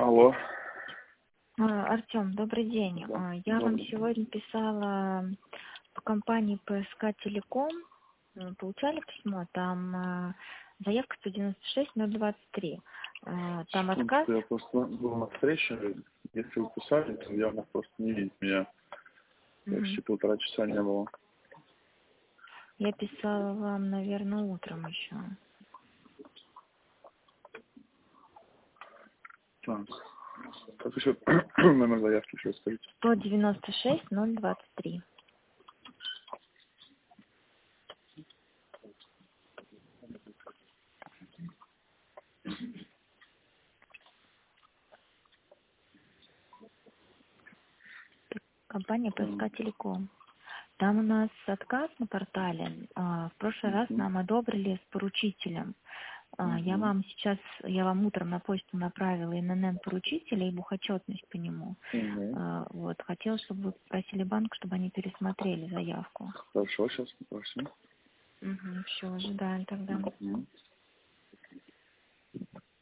Алло. Артем, добрый день. Да. Я вам Добрый. сегодня писала по компании ПСК Телеком. Получали письмо? Там заявка 196-023. Там отказ. Секундочку, я просто был на встрече. Если вы писали, то я мог просто не видеть меня. Почти Мгм. 1,5 часа не было. Я писала вам, наверное, утром еще. Так. Как еще номер заявки еще скажите? 196-023. Компания ПСК Так. Телеком. Там у нас отказ на портале. В прошлый раз Угу. нам одобрили с поручителем. Угу. Я вам утром на почту направила ИНН поручителя и бухотчетность по нему. Угу. Вот, хотела, чтобы вы попросили банк, чтобы они пересмотрели заявку. Хорошо, сейчас попросим. Угу, все, ожидаем тогда. Угу.